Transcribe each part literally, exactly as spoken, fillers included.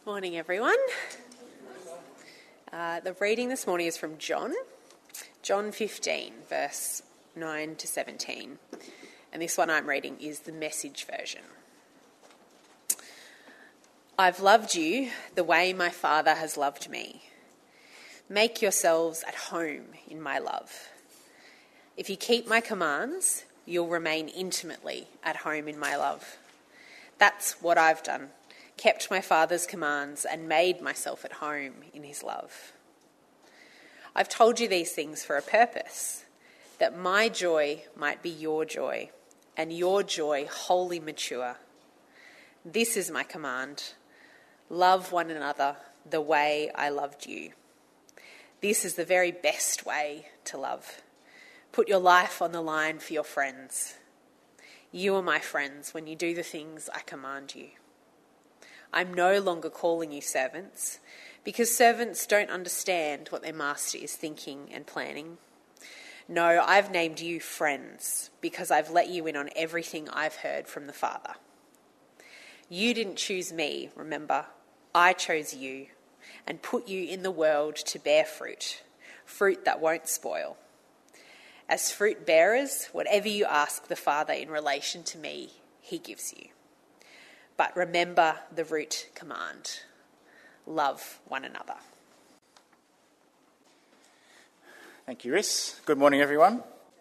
Morning, everyone. Uh, the reading this morning is from John, John fifteen, verse nine to seventeen. And this one I'm reading is the Message version. I've loved you the way my Father has loved me. Make yourselves at home in my love. If you keep my commands, you'll remain intimately at home in my love. That's what I've done. Kept my Father's commands and made myself at home in his love. I've told you these things for a purpose, that my joy might be your joy, and your joy wholly mature. This is my command: love one another the way I loved you. This is the very best way to love. Put your life on the line for your friends. You are my friends when you do the things I command you. I'm no longer calling you servants, because servants don't understand what their master is thinking and planning. No, I've named you friends, because I've let you in on everything I've heard from the Father. You didn't choose me, remember. I chose you and put you in the world to bear fruit, fruit that won't spoil. As fruit bearers, whatever you ask the Father in relation to me, he gives you. But remember the root command: love one another. Thank you, Riss. Good morning, everyone.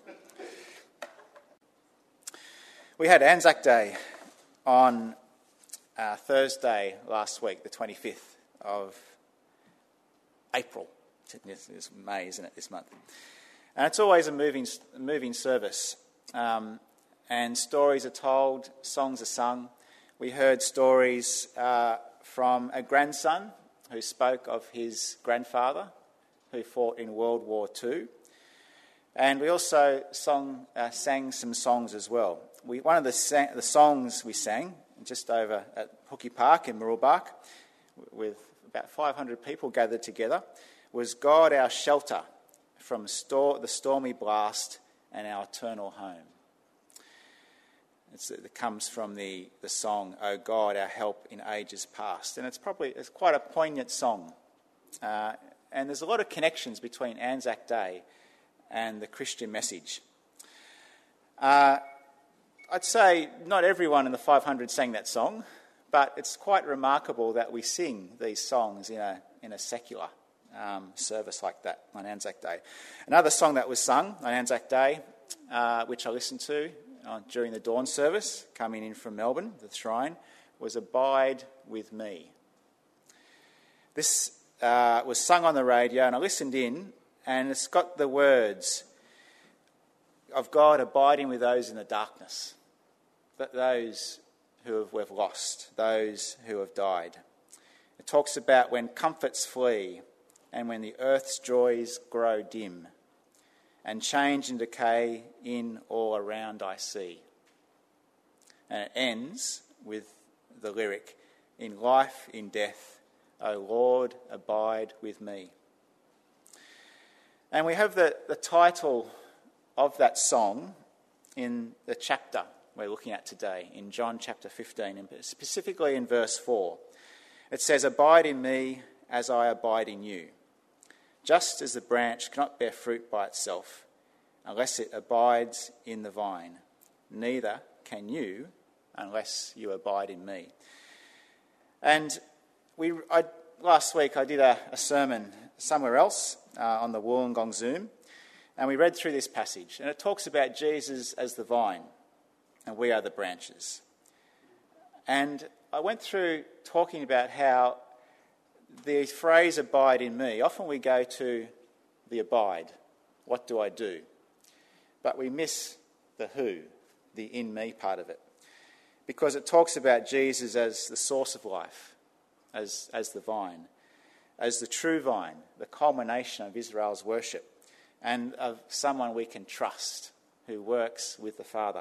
We had Anzac Day on uh, Thursday last week, the twenty-fifth of April. It's May, isn't it, this month? And it's always a moving, moving service. Um, and stories are told, songs are sung. We heard stories uh, from a grandson who spoke of his grandfather who fought in World War Two. And we also song, uh, sang some songs as well. We, one of the, sang, the songs we sang just over at Hookie Park in Mooroolbark, with about five hundred people gathered together, was God Our Shelter from stor- the Stormy Blast and Our Eternal Home. It's, it comes from the, the song, O God, Our Help in Ages Past. And it's probably it's quite a poignant song. Uh, and there's a lot of connections between Anzac Day and the Christian message. Uh, I'd say not everyone in the five hundred sang that song, but it's quite remarkable that we sing these songs in a, in a secular um, service like that on Anzac Day. Another song that was sung on Anzac Day, uh, which I listened to, Uh, during the dawn service, coming in from Melbourne, the Shrine, was Abide With Me. This uh, was sung on the radio, and I listened in, and it's got the words of God abiding with those in the darkness, but those who have, we've lost, those who have died. It talks about when comforts flee and when the earth's joys grow dim, and change and decay in all around I see. And it ends with the lyric, in life, in death, O Lord, abide with me. And we have the, the title of that song in the chapter we're looking at today, in John chapter fifteen, and specifically in verse four. It says, abide in me as I abide in you. Just as the branch cannot bear fruit by itself unless it abides in the vine, neither can you unless you abide in me. And we, I, last week I did a, a sermon somewhere else uh, on the Wollongong Zoom, and we read through this passage, and it talks about Jesus as the vine, and we are the branches. And I went through talking about how the phrase abide in me, often we go to the abide, what do I do? But we miss the who, the in me part of it, because it talks about Jesus as the source of life, as, as the vine, as the true vine, the culmination of Israel's worship, and of someone we can trust who works with the Father.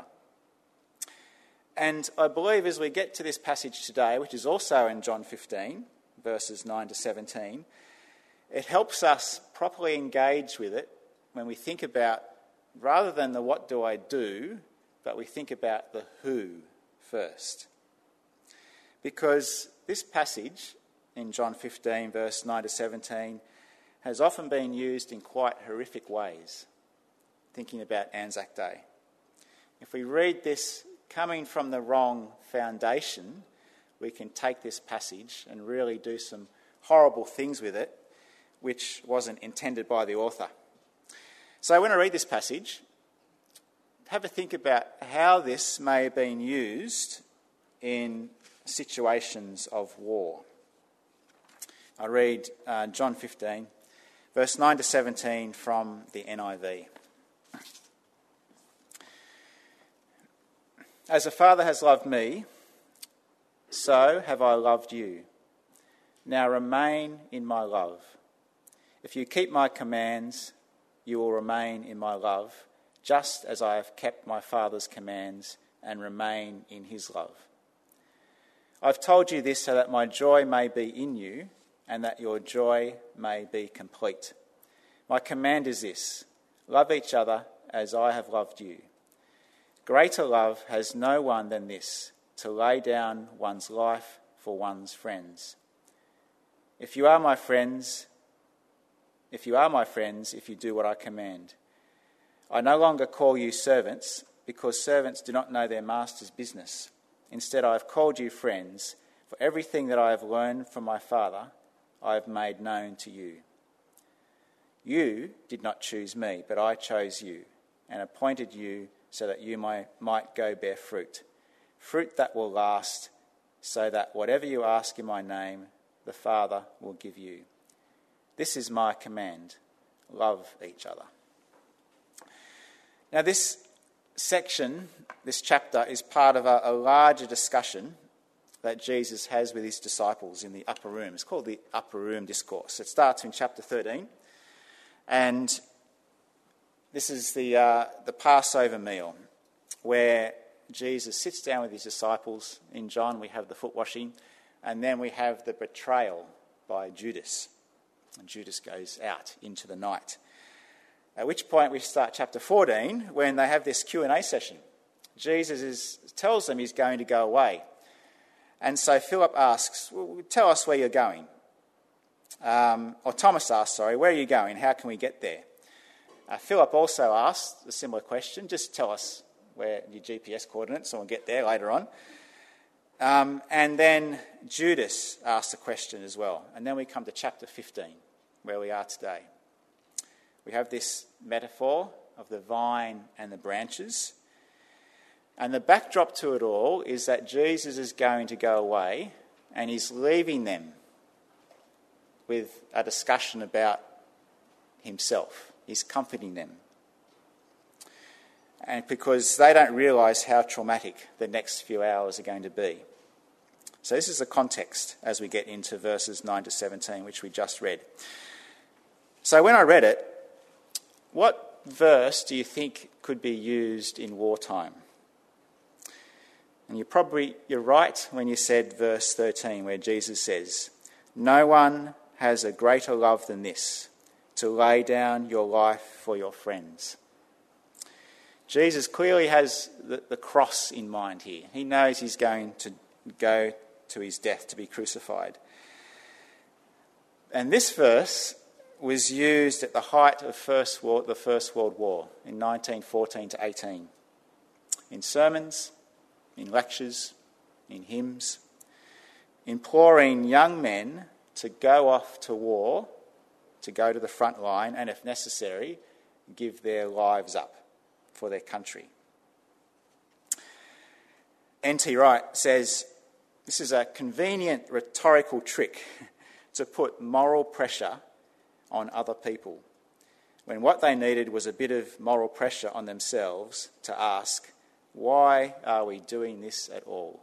And I believe as we get to this passage today, which is also in John fifteen, verses nine to seventeen, it helps us properly engage with it when we think about, rather than the what do I do, but we think about the who first. Because this passage in John fifteen, verse nine to seventeen, has often been used in quite horrific ways, thinking about Anzac Day. If we read this coming from the wrong foundation, we can take this passage and really do some horrible things with it, which wasn't intended by the author. So when I read this passage, have a think about how this may have been used in situations of war. I read uh, John fifteen, verse nine to seventeen from the N I V. As the Father has loved me, so have I loved you. Now remain in my love. If you keep my commands, you will remain in my love, just as I have kept my Father's commands and remain in his love. I've told you this so that my joy may be in you and that your joy may be complete. My command is this: love each other as I have loved you. Greater love has no one than this, to lay down one's life for one's friends. If you are my friends, if you are my friends, if you do what I command. I no longer call you servants, because servants do not know their master's business. Instead, I have called you friends, for everything that I have learned from my Father, I have made known to you. You did not choose me, but I chose you, and appointed you so that you might, might go bear fruit, fruit that will last, so that whatever you ask in my name, the Father will give you. This is my command: love each other. Now this section, this chapter, is part of a, a larger discussion that Jesus has with his disciples in the upper room. It's called the Upper Room Discourse. It starts in chapter thirteen, and this is the uh, the Passover meal, where Jesus sits down with his disciples. In John, we have the foot washing, and then we have the betrayal by Judas. And Judas goes out into the night. At which point we start chapter fourteen, when they have this Q and A session. Jesus is, tells them he's going to go away. And so Philip asks, well, tell us where you're going. Um, or Thomas asks, sorry, where are you going? How can we get there? Uh, Philip also asked a similar question. Just tell us where your G P S coordinates, and we'll get there later on. Um, and then Judas asked a question as well. And then we come to chapter fifteen, where we are today. We have this metaphor of the vine and the branches. And the backdrop to it all is that Jesus is going to go away, and he's leaving them with a discussion about himself. He's comforting them. And because they don't realise how traumatic the next few hours are going to be. So this is the context as we get into verses nine to seventeen, which we just read. So when I read it, what verse do you think could be used in wartime? And you're probably, you're right when you said verse thirteen, where Jesus says, "No one has a greater love than this, to lay down your life for your friends." Jesus clearly has the, the cross in mind here. He knows he's going to go to his death, to be crucified. And this verse was used at the height of first war, the First World War in nineteen fourteen to eighteen. In sermons, in lectures, in hymns, imploring young men to go off to war, to go to the front line, and if necessary, give their lives up for their country. N T Wright says, this is a convenient rhetorical trick to put moral pressure on other people, when what they needed was a bit of moral pressure on themselves to ask, why are we doing this at all?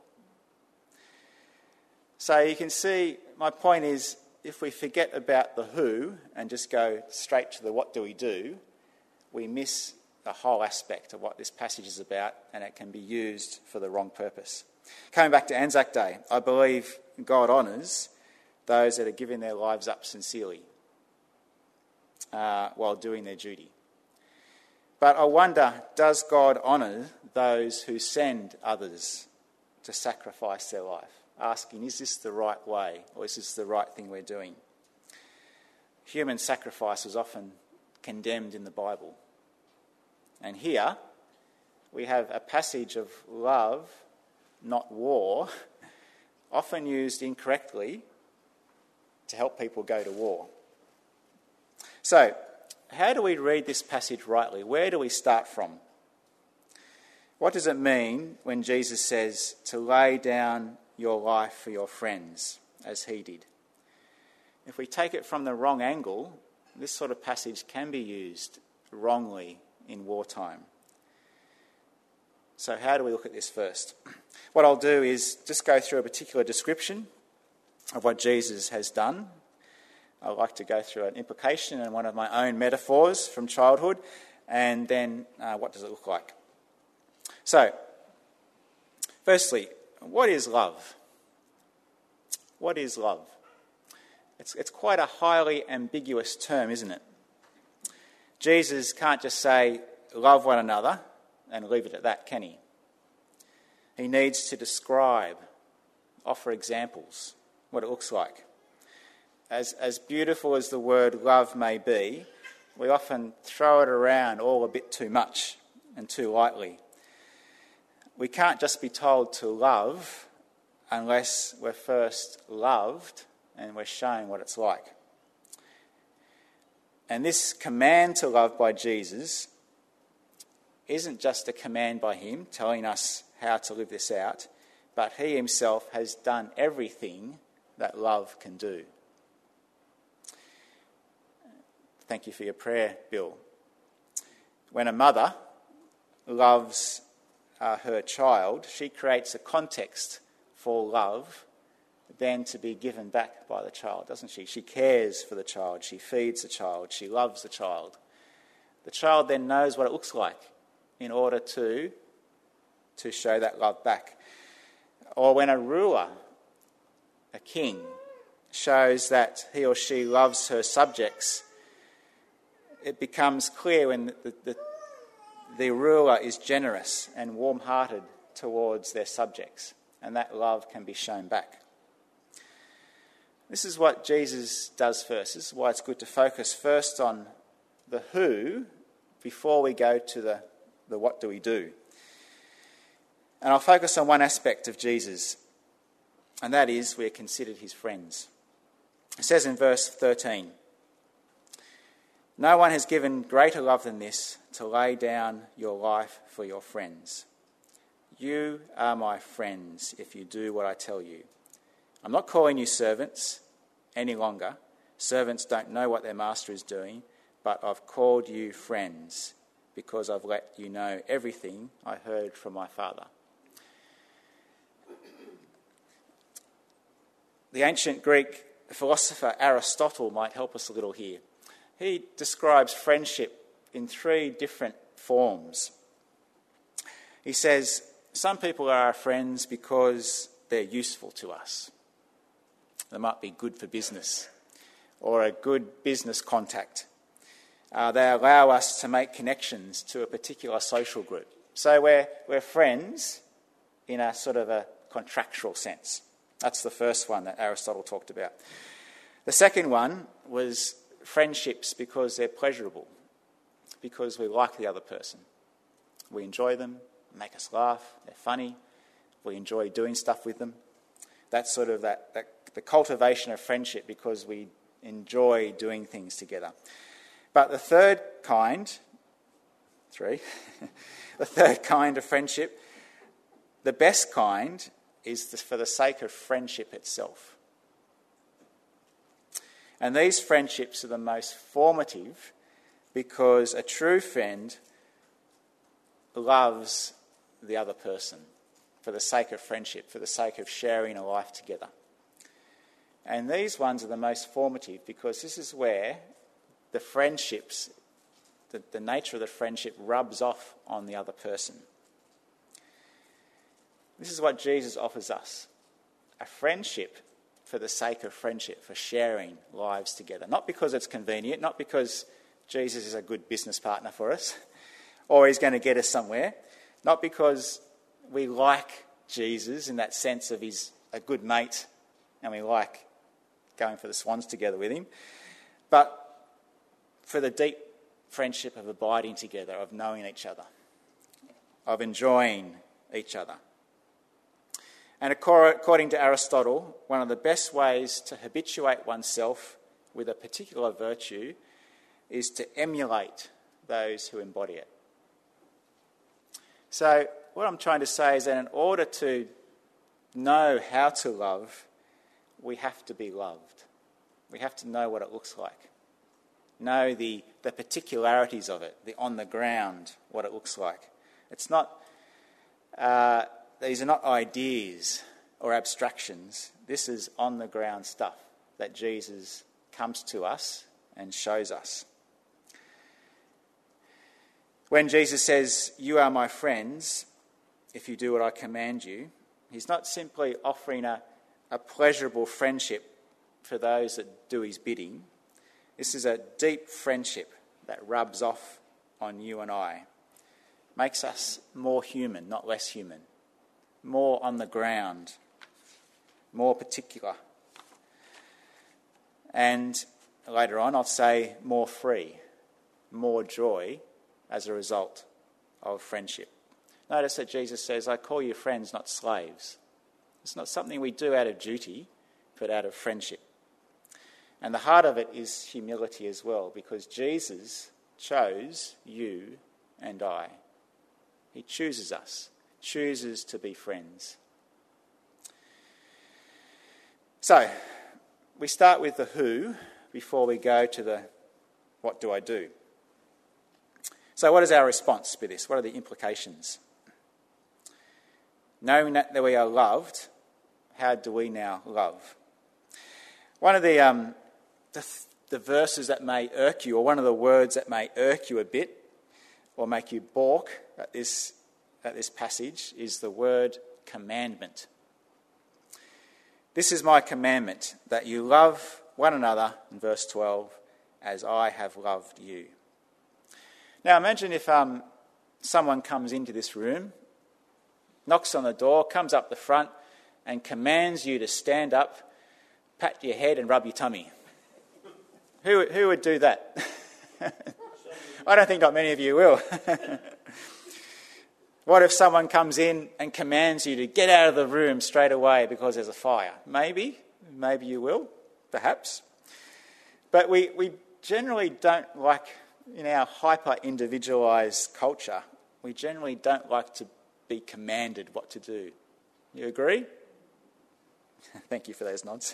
So you can see, my point is, if we forget about the who and just go straight to the what do we do, we miss the whole aspect of what this passage is about, and it can be used for the wrong purpose. Coming back to Anzac Day, I believe God honours those that are giving their lives up sincerely uh, while doing their duty. But I wonder, does God honour those who send others to sacrifice their life, asking, is this the right way, or is this the right thing we're doing? Human sacrifice was often condemned in the Bible. And here we have a passage of love, not war, often used incorrectly to help people go to war. So, how do we read this passage rightly? Where do we start from? What does it mean when Jesus says to lay down your life for your friends, as he did? If we take it from the wrong angle, this sort of passage can be used wrongly in wartime. So how do we look at this first? What I'll do is just go through a particular description of what Jesus has done. I'd like to go through an implication and one of my own metaphors from childhood, and then uh, what does it look like? So, firstly, what is love? What is love? It's, it's quite a highly ambiguous term, isn't it? Jesus can't just say, love one another, and leave it at that, can he? He needs to describe, offer examples, what it looks like. As, as beautiful as the word love may be, we often throw it around all a bit too much and too lightly. We can't just be told to love unless we're first loved and we're shown what it's like. And this command to love by Jesus isn't just a command by him telling us how to live this out, but he himself has done everything that love can do. Thank you for your prayer, Bill. When a mother loves uh, her child, she creates a context for love then to be given back by the child, doesn't she? She cares for the child, she feeds the child, she loves the child. The child then knows what it looks like in order to, to show that love back. Or when a ruler, a king, shows that he or she loves her subjects, it becomes clear when the, the, the ruler is generous and warm-hearted towards their subjects, and that love can be shown back. This is what Jesus does first. This is why it's good to focus first on the who before we go to the, the what do we do. And I'll focus on one aspect of Jesus, and that is we are considered his friends. It says in verse thirteen, "No one has given greater love than this, to lay down your life for your friends. You are my friends if you do what I tell you. I'm not calling you servants any longer. Servants don't know what their master is doing, but I've called you friends because I've let you know everything I heard from my Father." The ancient Greek philosopher Aristotle might help us a little here. He describes friendship in three different forms. He says, some people are our friends because they're useful to us. They might be good for business or a good business contact. Uh, they allow us to make connections to a particular social group. So we're, we're friends in a sort of a contractual sense. That's the first one that Aristotle talked about. The second one was friendships because they're pleasurable, because we like the other person. We enjoy them, make us laugh, they're funny, we enjoy doing stuff with them. That's sort of that, that the cultivation of friendship because we enjoy doing things together. But the third kind, three, the third kind of friendship, the best kind, is for the sake of friendship itself. And these friendships are the most formative because a true friend loves the other person for the sake of friendship, for the sake of sharing a life together. And these ones are the most formative because this is where the friendships, the, the nature of the friendship rubs off on the other person. This is what Jesus offers us, a friendship for the sake of friendship, for sharing lives together. Not because it's convenient, not because Jesus is a good business partner for us, or he's going to get us somewhere, not because we like Jesus in that sense of he's a good mate and we like going for the swans together with him, but for the deep friendship of abiding together, of knowing each other, of enjoying each other. And according to Aristotle, one of the best ways to habituate oneself with a particular virtue is to emulate those who embody it. So what I'm trying to say is that in order to know how to love, we have to be loved. We have to know what it looks like. Know the, the particularities of it, the on the ground, what it looks like. It's not, uh, these are not ideas or abstractions. This is on the ground stuff that Jesus comes to us and shows us. When Jesus says, "You are my friends if you do what I command you," he's not simply offering a, a pleasurable friendship for those that do his bidding. This is a deep friendship that rubs off on you and I. Makes us more human, not less human. More on the ground. More particular. And later on I'll say more free. More joy as a result of friendship. Notice that Jesus says, "I call you friends, not slaves." It's not something we do out of duty, but out of friendship. And the heart of it is humility as well, because Jesus chose you and I. He chooses us, chooses to be friends. So, we start with the who before we go to the what do I do. So what is our response to this? What are the implications? Knowing that we are loved, how do we now love? One of the, um, the, the verses that may irk you, or one of the words that may irk you a bit, or make you balk at this, at this passage, is the word commandment. "This is my commandment, that you love one another," in verse twelve, "as I have loved you." Now imagine if um, someone comes into this room, knocks on the door, comes up the front and commands you to stand up, pat your head and rub your tummy. Who, who would do that? I don't think not many of you will. What if someone comes in and commands you to get out of the room straight away because there's a fire? Maybe, maybe you will, perhaps. But we, we generally don't like, in our hyper-individualised culture, we generally don't like to be commanded what to do. You agree? Thank you for those nods.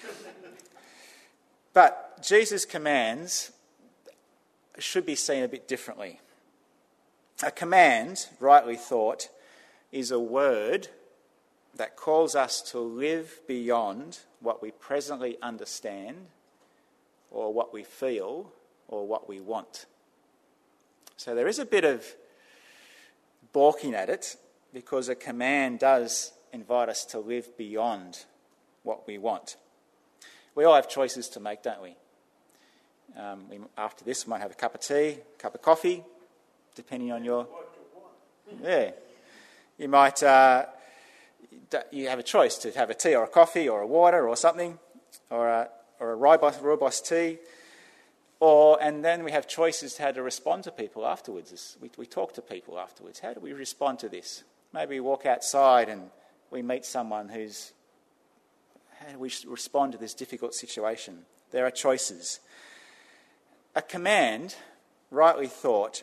But Jesus' commands should be seen a bit differently. A command, rightly thought, is a word that calls us to live beyond what we presently understand or what we feel or what we want. So there is a bit of balking at it, because a command does invite us to live beyond what we want. We all have choices to make, don't we? Um, we after this, we might have a cup of tea, a cup of coffee, depending on your... Yeah. You might... Uh, you have a choice to have a tea or a coffee or a water or something, or a, or a rooibos, rooibos tea. Or, and then we have choices how to respond to people afterwards. We, we talk to people afterwards. How do we respond to this? Maybe we walk outside and we meet someone who's... How do we respond to this difficult situation? There are choices. A command, rightly thought,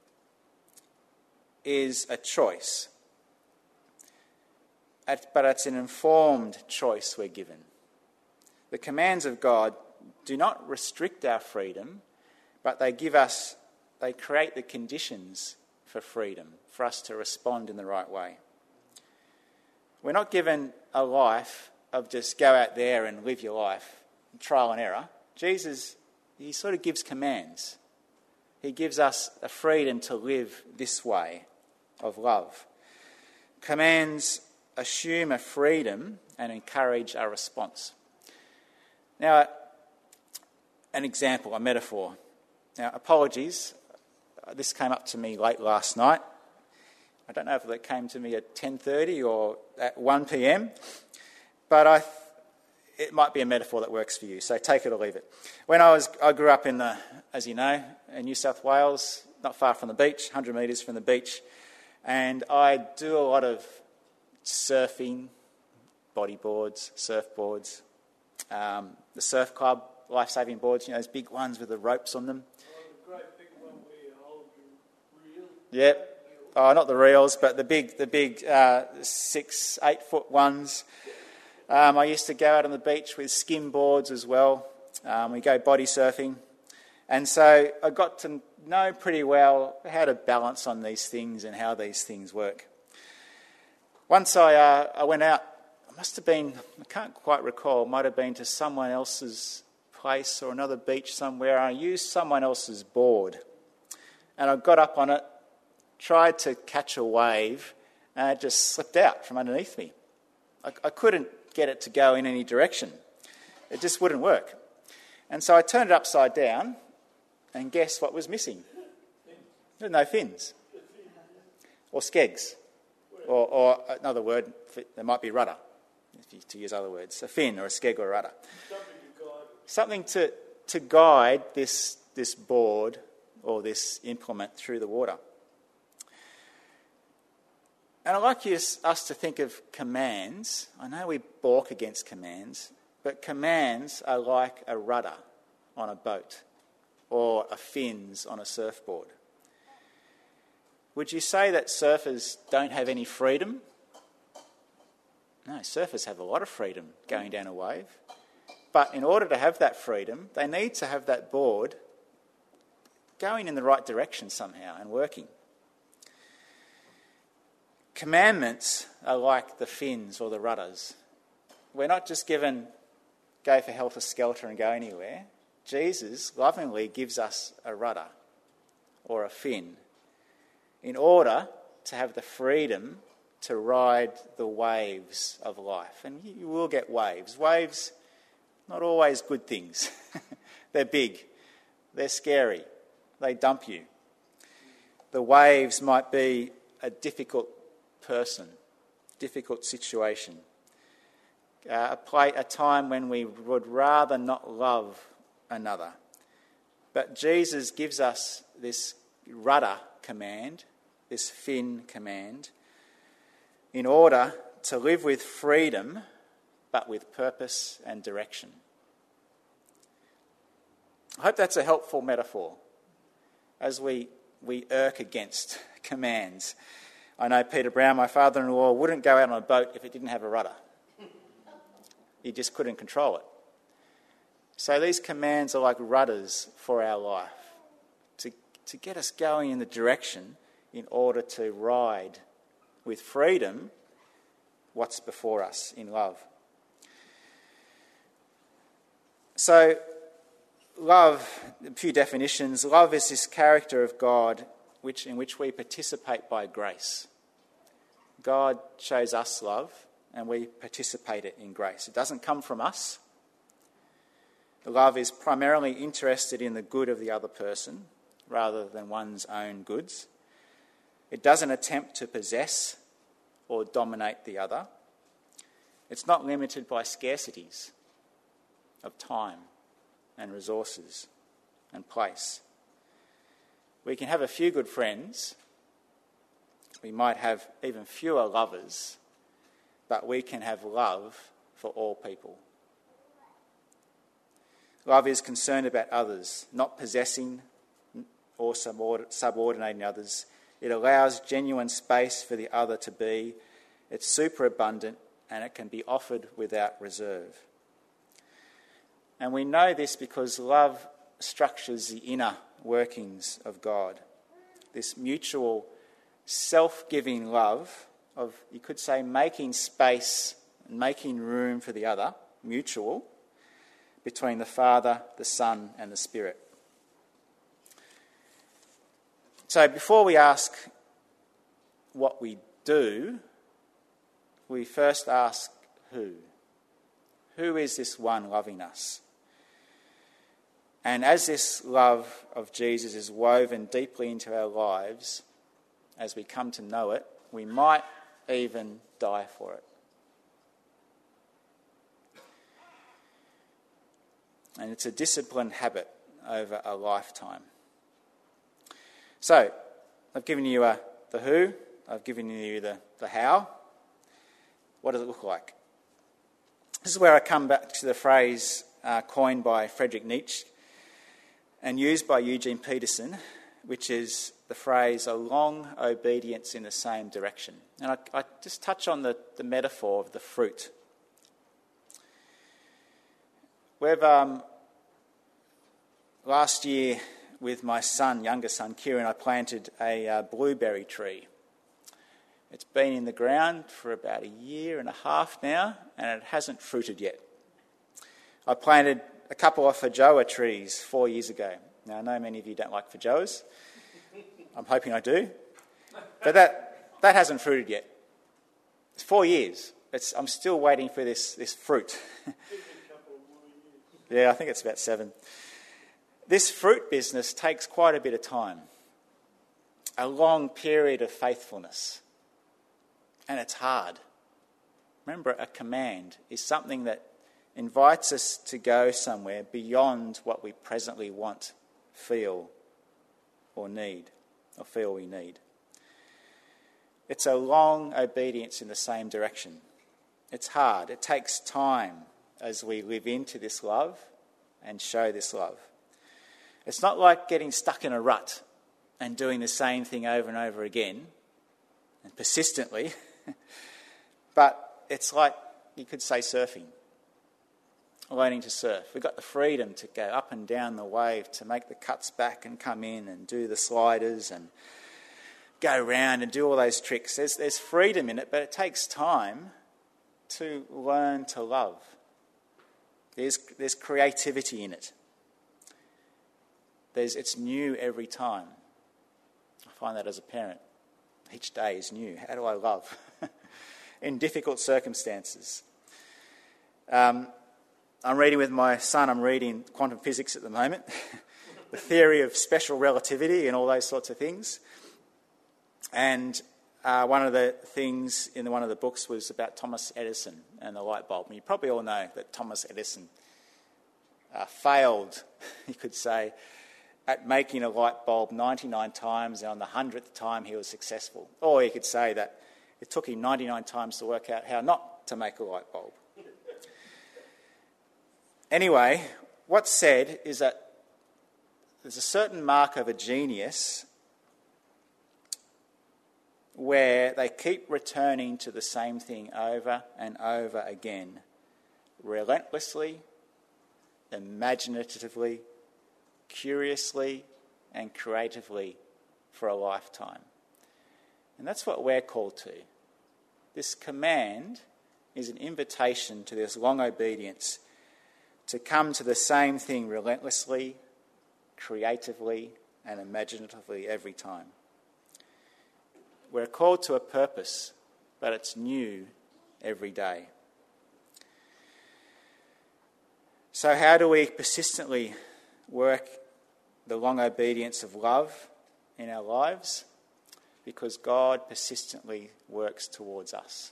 is a choice. But it's an informed choice we're given. The commands of God do not restrict our freedom, but they give us, they create the conditions for freedom, for us to respond in the right way. We're not given a life of just go out there and live your life, trial and error. Jesus, he sort of gives commands. He gives us a freedom to live this way of love. Commands assume a freedom and encourage a response. Now, an example, a metaphor. Now, apologies, this came up to me late last night. I don't know if it came to me at ten thirty or at one p.m, but I, it might be a metaphor that works for you, so take it or leave it. When I was, I grew up in the, as you know, in New South Wales, not far from the beach, one hundred metres from the beach, and I do a lot of surfing, bodyboards, surfboards, um, the surf club, life-saving boards, you know, those big ones with the ropes on them. Oh, the great big one where you hold your reel. Yep. Oh, not the reels, but the big, the big uh, six, eight foot ones. Um, I used to go out on the beach with skim boards as well. Um, we go body surfing, and so I got to know pretty well how to balance on these things and how these things work. Once I, uh, I went out, I must have been, I can't quite recall, might have been to someone else's place or another beach somewhere. I used someone else's board, and I got up on it, tried to catch a wave, and it just slipped out from underneath me. I, I couldn't get it to go in any direction. It just wouldn't work. And so I turned it upside down, and guess what was missing? There were no fins. Or skegs. Or, or another word, there might be rudder, if you, to use other words. A fin or a skeg or a rudder. Something to, to guide this, this board or this implement through the water. And I'd like you, us to think of commands. I know we balk against commands, but commands are like a rudder on a boat or a fins on a surfboard. Would you say that surfers don't have any freedom? No, surfers have a lot of freedom going down a wave. But in order to have that freedom, they need to have that board going in the right direction somehow and working. Commandments are like the fins or the rudders. We're not just given go for helter-skelter and go anywhere. Jesus lovingly gives us a rudder or a fin in order to have the freedom to ride the waves of life. And you will get waves. Waves, not always good things. They're big. They're scary. They dump you. The waves might be a difficult person, difficult situation, uh, a, play, a time when we would rather not love another. But Jesus gives us this rudder command, this fin command, in order to live with freedom, but with purpose and direction. I hope that's a helpful metaphor as we, we irk against commands. I know Peter Brown, my father-in-law, wouldn't go out on a boat if it didn't have a rudder. He just couldn't control it. So these commands are like rudders for our life, to, to get us going in the direction in order to ride with freedom what's before us in love. So, love, a few definitions. Love is this character of God which in which we participate by grace. God shows us love and we participate it in grace. It doesn't come from us. Love is primarily interested in the good of the other person rather than one's own goods. It doesn't attempt to possess or dominate the other. It's not limited by scarcities of time and resources and place. We can have a few good friends. We might have even fewer lovers, but we can have love for all people. Love is concerned about others, not possessing or subordinating others. It allows genuine space for the other to be. It's superabundant and it can be offered without reserve. And we know this because love structures the inner workings of God. This mutual self-giving love of, you could say, making space and making room for the other, mutual, between the Father, the Son and the Spirit. So before we ask what we do, we first ask who. Who is this one loving us? And as this love of Jesus is woven deeply into our lives, as we come to know it, We might even die for it. And it's a disciplined habit over a lifetime. So, I've given you uh, the who, I've given you the, the how. What does it look like? This is where I come back to the phrase uh, coined by Friedrich Nietzsche and used by Eugene Peterson, which is the phrase, a long obedience in the same direction. And I, I just touch on the, the metaphor of the fruit. We've, um, last year with my son, younger son, Kieran, I planted a uh, blueberry tree. It's been in the ground for about a year and a half now, and it hasn't fruited yet. I planted a couple of feijoa trees four years ago. Now, I know many of you don't like feijoas. I'm hoping I do. But that that hasn't fruited yet. It's four years. It's, I'm still waiting for this, this fruit. Yeah, I think it's about seven. This fruit business takes quite a bit of time. A long period of faithfulness. And it's hard. Remember, a command is something that invites us to go somewhere beyond what we presently want, feel, or need, or feel we need. It's a long obedience in the same direction. It's hard. It takes time as we live into this love and show this love. It's not like getting stuck in a rut and doing the same thing over and over again and persistently. But it's like, you could say, surfing, learning to surf. We've got the freedom to go up and down the wave, to make the cuts back and come in and do the sliders and go round and do all those tricks. There's, there's freedom in it, but it takes time to learn to love. There's, there's creativity in it. There's, it's new every time. I find that as a parent. Each day is new. How do I love? In difficult circumstances. Um, I'm reading with my son, I'm reading quantum physics at the moment, the theory of special relativity and all those sorts of things. And uh, one of the things in one of the books was about Thomas Edison and the light bulb. And you probably all know that Thomas Edison uh, failed, you could say, at making a light bulb ninety-nine times, and on the hundredth time he was successful. Or you could say that it took him ninety-nine times to work out how not to make a light bulb. Anyway, what's said is that there's a certain mark of a genius where they keep returning to the same thing over and over again, relentlessly, imaginatively, curiously, and creatively for a lifetime. And that's what we're called to. This command is an invitation to this long obedience, to come to the same thing relentlessly, creatively, and imaginatively every time. We're called to a purpose, but it's new every day. So how do we persistently work the long obedience of love in our lives? Because God persistently works towards us.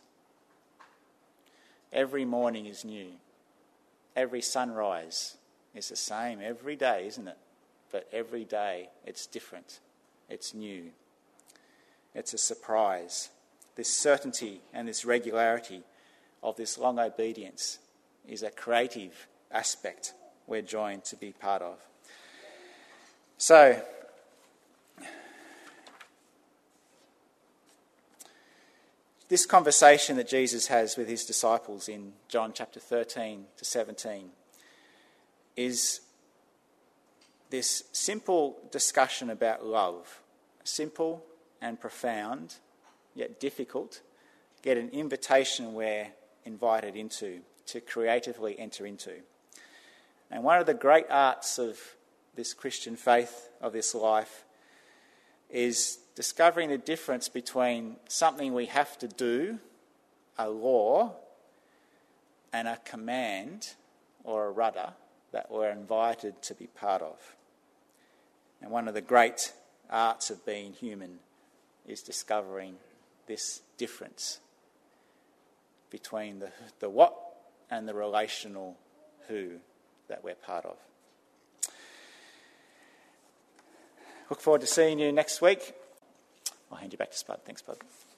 Every morning is new. Every sunrise is the same every day, isn't it? But every day it's different. It's new. It's a surprise. This certainty and this regularity of this long obedience is a creative aspect we're joined to be part of. So, this conversation that Jesus has with his disciples in John chapter thirteen to seventeen is this simple discussion about love. Simple and profound, yet difficult, yet an invitation we're invited into, to creatively enter into. And one of the great arts of this Christian faith, of this life, is discovering the difference between something we have to do, a law, and a command or a rudder that we're invited to be part of. And one of the great arts of being human is discovering this difference between the, the what and the relational who that we're part of. Look forward to seeing you next week. I'll hand you back to Spud. Thanks, Spud.